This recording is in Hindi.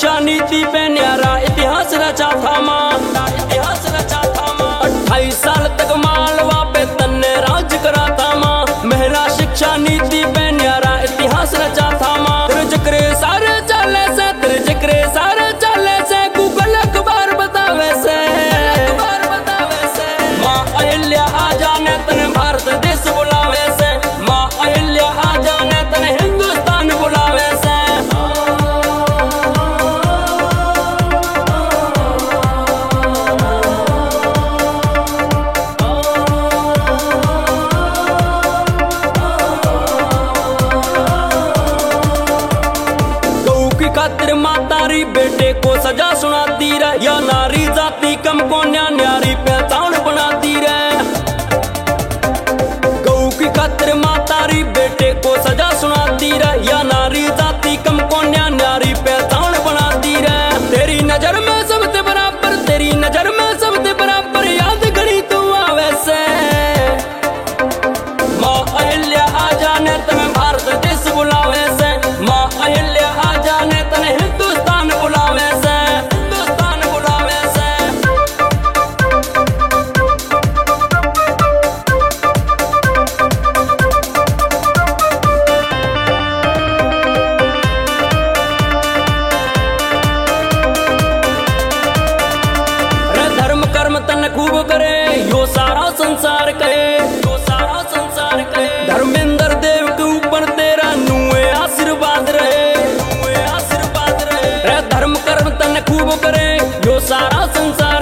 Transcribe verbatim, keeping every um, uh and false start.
शिक्षा नीति पे न्यारा इतिहास रचा था माँ, इतिहास रचा था माँ। अट्ठाईस साल तक मालवा पे तन्ने राज करा था माँ, महिला शिक्षा नीति पे न्यारा इतिहास रचा था माँ। तेरे जिक्र सारे चले से, तेरे जिक्र सारे चले से, गूगल अखबार बतावे से, अखबार बतावे से। माँ अहिल्या आ जाने तने भारत देश बुलावे से, माँ अहिल्या आ जाने तने हिंदुस्तान बुलावे से। खातिर मातारी बेटे को सजा सुनाती रहे, या नारी जाति कम को न्यारी पहचान बनाती रहे। गौ की खातिर मातारी बेटे को सजा सुनाती रहे, या नारी जाति कम को न्यारी पहचान बनाती रहे। तेरी नजर में सबसे बराबर, तेरी नजर में सबसे बराबर याद घड़ी तू आवे से। माँ अहिल्या आ जाने तुम्हें भारत देश बुलावे से, माँ अहिल्या आ जाने तने हिंदुस्तान बुलावे से, हिंदुस्तान बुलावे से। रे धर्म कर्म तन खूब करे, यो सारा संसार कहे, यो सारा संसार कहे। धर्मेंद्र देव के ऊपर तेरा नुए आशीर्वाद रहे, नुए आशीर्वाद रहे। रे धर्म कर्म तन खूब करे, यो सारा संसार